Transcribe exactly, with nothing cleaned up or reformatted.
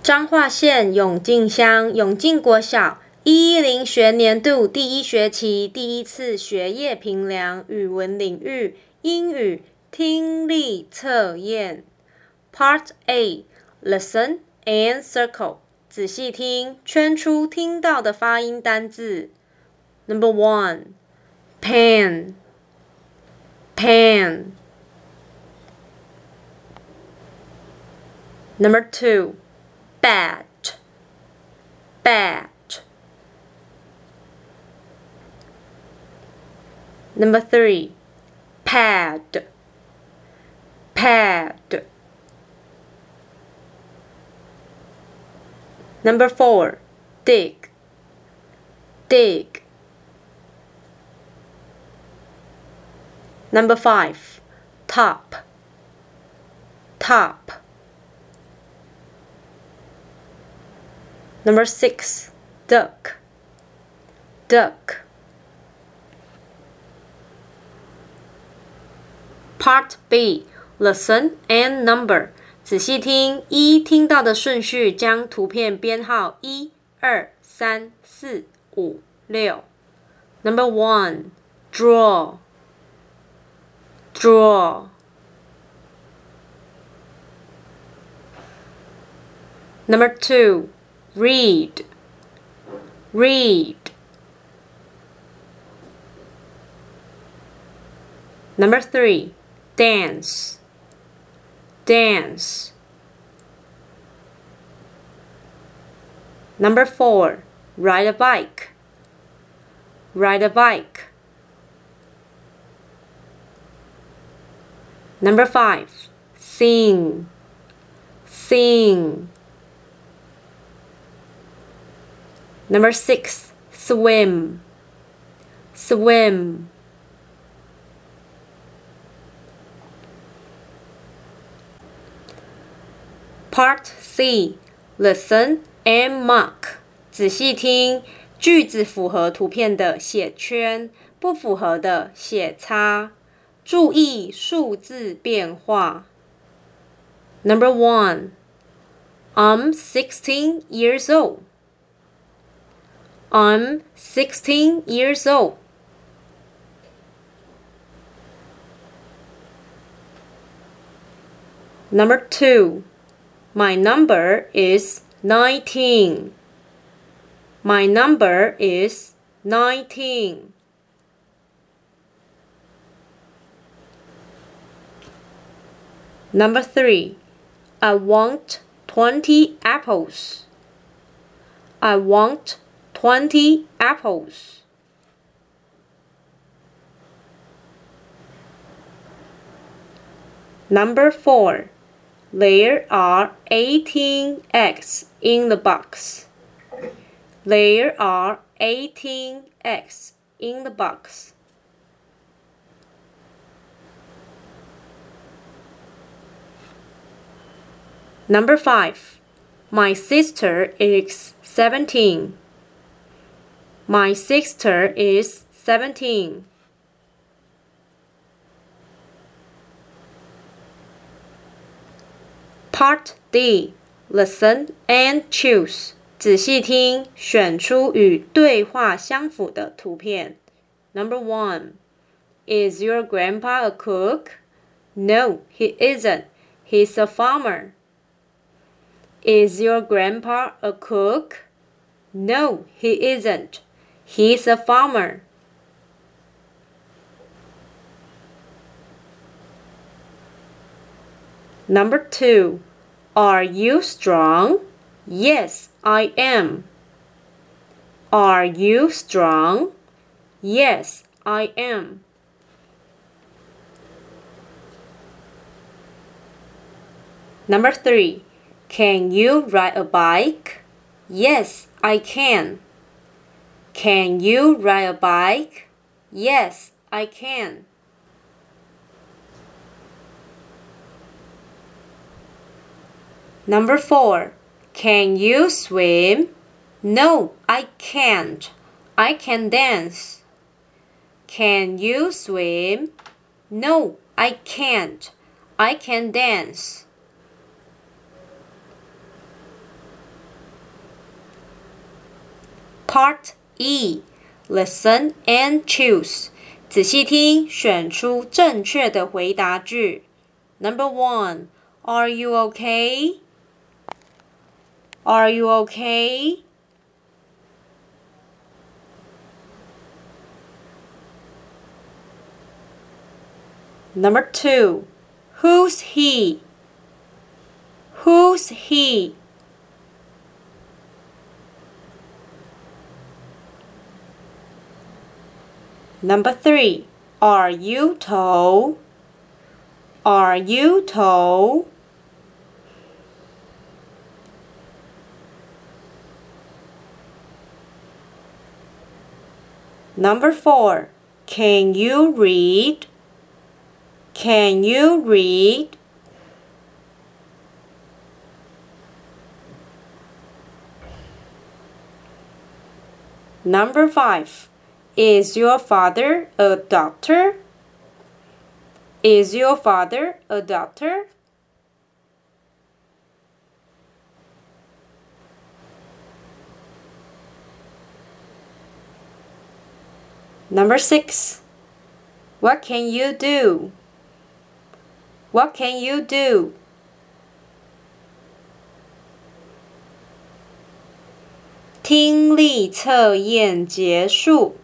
彰化县永靖乡永靖国小一一零学年度第一学期第一次学业评量语文领域英语听力测验 Part A Listen and Circle 仔细听，圈出听到的发音单字。Number one Pan Pan Number two Bat Bat Number three Pad Pad Number four Dig Dig Number five Top Top Number six Duck Duck Part B Listen and Number 仔细听，一听到的顺序将图片编号一、二、三、四、五、六。Number one Draw Draw Number two Read Read Number three Dance Dance Number four Ride a bike Ride a bike Number five Sing Sing Number six Swim Swim Part C Listen and mark 仔细听，句子符合图片的写圈，不符合的写叉。注意数字变化。Number one I'm sixteen years old I'm sixteen years old Number two My number is nineteen. My number is nineteen. Number three. I want twenty apples. I want twenty apples. Number four. There are eighteen eggs in the box. There are eighteen eggs in the box. Number five. My sister is seventeen. My sister is seventeen. Part D Listen and choose 仔细听，选出与对话相符的图片。Number one Is your grandpa a cook? No, he isn't. He's a farmer. Is your grandpa a cook? No, he isn't. He's a farmer. Number two Are you strong? Yes, I am. Are you strong? Yes, I am. Number three. Can you ride a bike? Yes, I can. Can you ride a bike? Yes, I can. Number four. Can you swim? No, I can't. I can dance. Can you swim? No, I can't. I can dance. Part E. Listen and choose. 仔细听，选出正确的回答句。Number one, Are you okay? Are you okay? Number two, Who's he? Who's he? Number three, Are you tall? Are you tall? Number four, Can you read? Can you read? Number five, Is your father a doctor? Is your father a doctor? Number six, What can you do? What can you do? 听力测验结束。